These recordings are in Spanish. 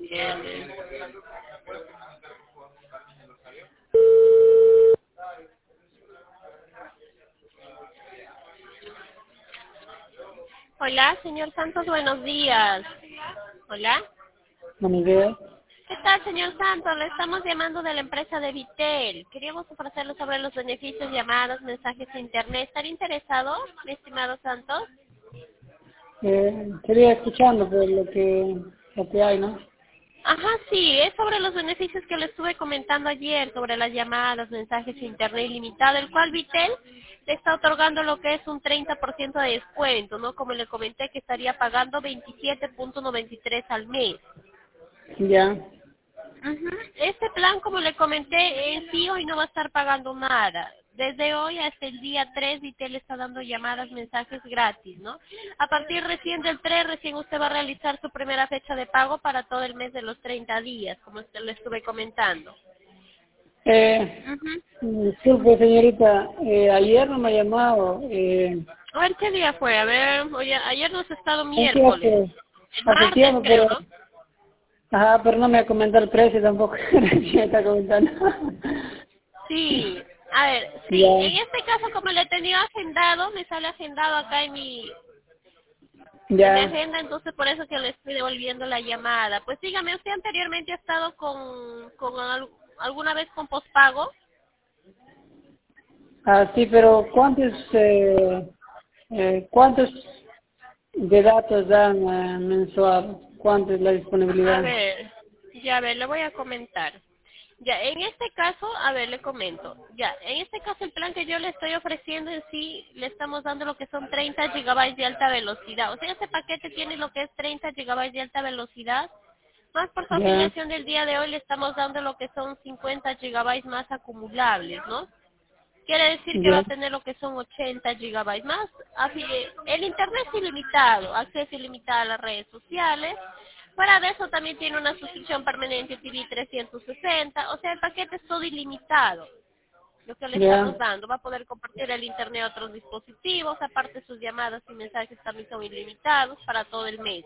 entiende. Hola, señor Santos, buenos días. Hola. Buenos días. ¿Qué tal, señor Santos? Le estamos llamando de la empresa de Vitel. Queríamos ofrecerle sobre los beneficios, llamadas, mensajes de internet. ¿Están interesados, mi estimado Santos? Quería escuchando por lo que hay, ¿no? Ajá, sí, es sobre los beneficios que le estuve comentando ayer, sobre las llamadas, mensajes de internet ilimitado, el cual Vitel le está otorgando lo que es un 30% de descuento, ¿no? Como le comenté que estaría pagando 27.93 al mes. Ya. Ujú. Este plan, como le comenté, en sí hoy no va a estar pagando nada. Desde hoy hasta el día 3, Vitel está dando llamadas, mensajes gratis, ¿no? A partir recién del 3, recién usted va a realizar su primera fecha de pago para todo el mes de los 30 días, como usted le estuve comentando. Ujú. Disculpe, señorita, ayer no me ha llamado. A ver, ¿qué día fue? A ver, oye, ayer nos ha estado Sí, miércoles. El hace martes, tiempo, creo, pero, ¿no? ajá, pero no me ha comentado el precio tampoco. Me está comentando. Sí, a ver, sí, Ya, en este caso como le he tenido agendado, me sale agendado acá en mi ya. agenda, entonces por eso que le estoy devolviendo la llamada. Pues dígame, ¿usted anteriormente ha estado alguna vez con pospago? Ah, sí, pero ¿cuántos de datos dan mensual? ¿Cuánto es la A disponibilidad? ver, ya a ver, le voy a comentar. Ya, en este caso, a ver, le comento. Ya, en este caso el plan que yo le estoy ofreciendo en sí, le estamos dando lo que son 30 gigabytes de alta velocidad. O sea, ese paquete tiene lo que es 30 gigabytes de alta velocidad. Más por su Ya, afiliación del día de hoy le estamos dando lo que son 50 gigabytes más acumulables, ¿no? Quiere decir que va ya, a tener lo que son 80 gigabytes más. El internet es ilimitado, acceso ilimitado a las redes sociales. Fuera de eso también tiene una suscripción permanente TV 360. O sea, el paquete es todo ilimitado, lo que le estamos ya, dando. Va a poder compartir el internet a otros dispositivos. Aparte, sus llamadas y mensajes también son ilimitados para todo el mes.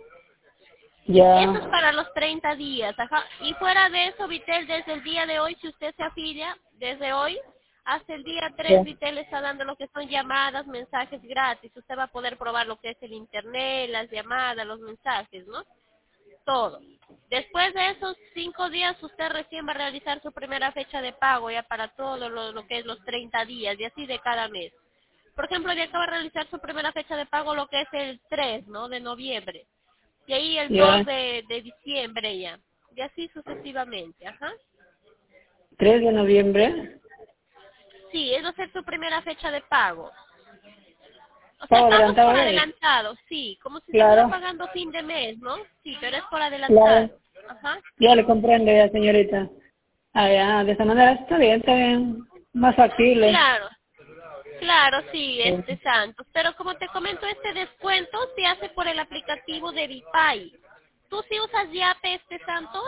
Eso es ya, para los 30 días, ajá. Y fuera de eso, Vitel, desde el día de hoy, si usted se afilia, desde hoy hasta el día 3, ya, Vitel está dando lo que son llamadas, mensajes gratis. Usted va a poder probar lo que es el internet, las llamadas, los mensajes, ¿no? Todo. Después de esos 5 días, usted recién va a realizar su primera fecha de pago ya para todo lo que es los 30 días y así de cada mes. Por ejemplo, ya acaba de realizar su primera fecha de pago lo que es el 3, ¿no? De noviembre. Y ahí el 2 ya. de diciembre ya. Y así sucesivamente, ajá. 3 de noviembre. Sí, es va a ser su primera fecha de pago. O sea, el Pago pago es por adelantado es. adelantado, sí. Como si estuviera Claro, pagando fin de mes, ¿no? Sí, pero es por claro. adelantado. Ajá. Ya le comprendo ya, señorita. Ah, ya, de esa manera está bien, está bien. Más factible. Claro. Claro, sí, Sí. Santos. Pero como te comento, este descuento se hace por el aplicativo de Vipay. ¿Tú sí usas Yape, Santos?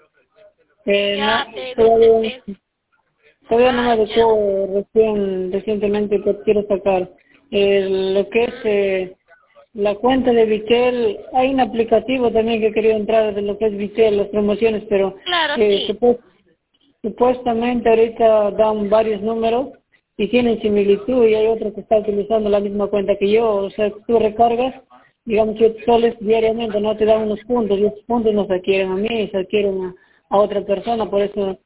No, Yape, todavía, BCP. todavía no me Ah, ya. adecuó recientemente que quiero sacar. Lo que es la cuenta de Vitel, hay un aplicativo también que quería entrar de lo que es Vitel, las promociones, pero Claro, sí. supuestamente ahorita dan varios números y tienen similitud y hay otro que está utilizando la misma cuenta que yo. O sea, tú recargas, digamos, 7 soles diariamente, no te dan unos puntos y esos puntos no se adquieren a mí, se adquieren a otra persona. Por eso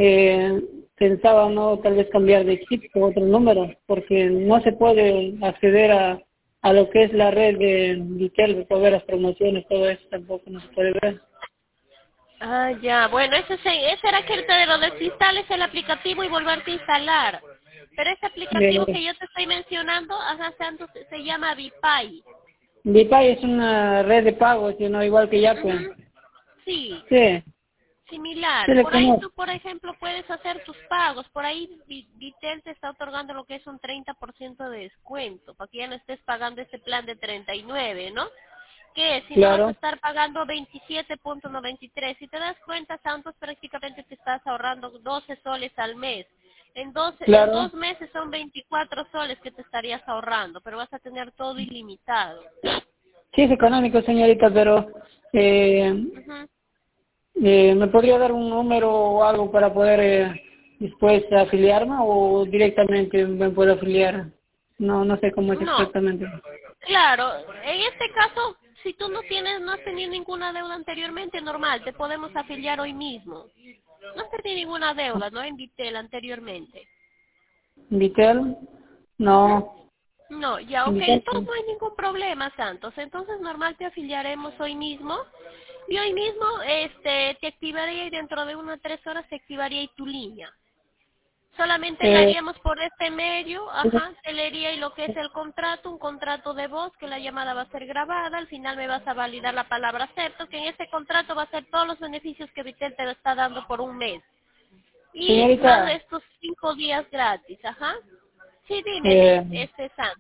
pensaba no tal vez cambiar de chip o otro número, porque no se puede acceder a lo que es la red de Vitel, para ver las promociones, todo eso tampoco no se puede ver. Ah, ya. Bueno, ese era que te lo desinstales el aplicativo y volverte a instalar. Pero ese aplicativo Eh, que yo te estoy mencionando, ajá, Santos, se llama Vipay. Dipay es una red de pagos, ¿no? Igual que Yape. Ujú. Sí, Sí, sí similar. le Por ahí conozco. tú, por ejemplo, puedes hacer tus pagos. Por ahí Vitel te está otorgando lo que es un 30% de descuento, para que ya no estés pagando ese plan de 39, ¿no? Que si no vas a Claro, estar pagando 27.93. Si te das cuenta, Santos, prácticamente te estás ahorrando 12 soles al mes. En claro. 2 meses son 24 soles que te estarías ahorrando, pero vas a tener todo ilimitado. Sí es económico, señorita, pero Ujú. ¿Me podría dar un número o algo para poder después afiliarme o directamente me puedo afiliar? No sé cómo es No, exactamente. claro, en este caso, si tú no has tenido ninguna deuda anteriormente, normal, te podemos afiliar hoy mismo. No has tenido ninguna deuda, ¿no? En Vitel anteriormente. ¿Vitel? No. No, ya, ok, Vitel, entonces no hay ningún problema, Santos. Entonces, normal, te afiliaremos hoy mismo. Y hoy mismo, te activaría y dentro de unas 3 horas se activaría y tu línea. Solamente la eh, haríamos por este medio, ajá, te leería y lo que es el contrato, un contrato de voz, que la llamada va a ser grabada, al final me vas a validar la palabra acepto, que en ese contrato va a ser todos los beneficios que Vitel te está dando por un mes. Y más de señorita, estos 5 días gratis, ajá. Sí, dime, eh, Santo.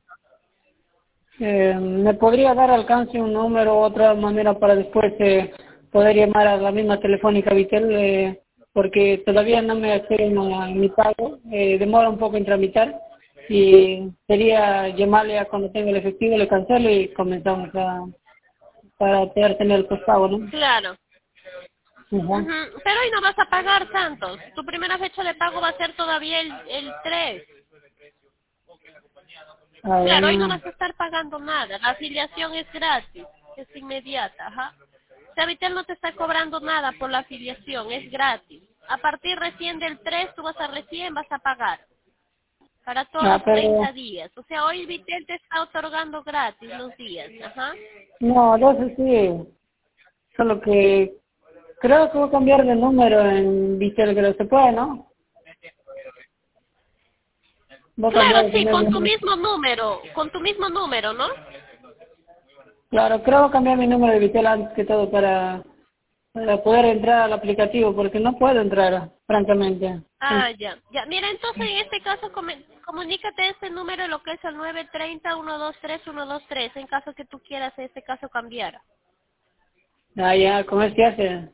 ¿me podría dar alcance un número o otra manera para después poder llamar a la misma telefónica Vitel? Porque todavía no me hacen mi pago, demora un poco en tramitar y sería llamarle a cuando tenga el efectivo, le cancelo y comenzamos para poder tener el postpago, ¿no? Claro. Ajá. Ujú. Pero hoy no vas a pagar, Santos. Tu primera fecha de pago va a ser todavía el 3. Claro, hoy no Ah, vas a estar pagando nada. La afiliación es gratis, es inmediata, ajá. Sabitel no te está cobrando nada por la afiliación, es gratis. A partir recién del 3 tú vas a pagar para todos los pero 30 días. O sea, hoy Vitel te está otorgando gratis los días, ajá. no, entonces sí, solo que creo que voy a cambiar de número en Vitel, que se puede, ¿no? Voy a Claro, cambiar de sí, número. con tu mismo número, ¿no? Claro, creo que voy a cambiar mi número de Vitel antes que todo para poder entrar al aplicativo, porque no puedo entrar, francamente. Ah, ya. Ya, mira, entonces en este caso comunícate a este número, lo que es el 930-123-123, en caso que tú quieras en este caso cambiar. Ah, ya, ¿cómo es que hace?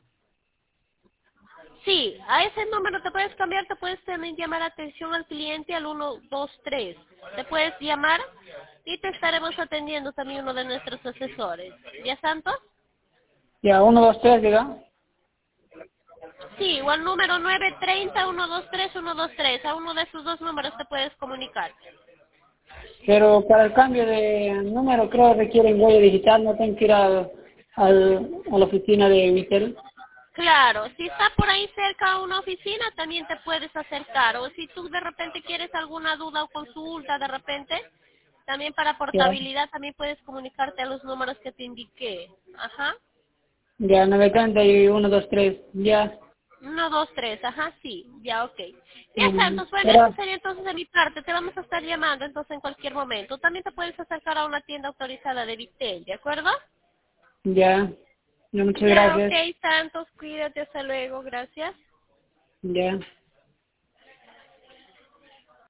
Sí, a ese número te puedes cambiar, te puedes también llamar atención al cliente al 123. Te puedes llamar y te estaremos atendiendo también uno de nuestros asesores. ¿Ya, Santos? Ya, 123, diga. Sí, o al número 930-123-123. A uno de esos dos números te puedes comunicar. Pero para el cambio de número creo que requieren huella digital, no tengo que ir a la oficina de Vitel. Claro, si está por ahí cerca a una oficina, también te puedes acercar. O si tú de repente quieres alguna duda o consulta, de repente, también para Ya, portabilidad, también puedes comunicarte a los números que te indiqué. Ajá. ya, 930 y 123, ya. 123, ajá, sí, ya, ok. Ya, Santos, bueno, eso Era, sería entonces de mi parte. Te vamos a estar llamando entonces en cualquier momento. También te puedes acercar a una tienda autorizada de Vitel, ¿de acuerdo? ya, ya, muchas Ya, ok, gracias, Santos, cuídate, hasta luego, gracias. ya.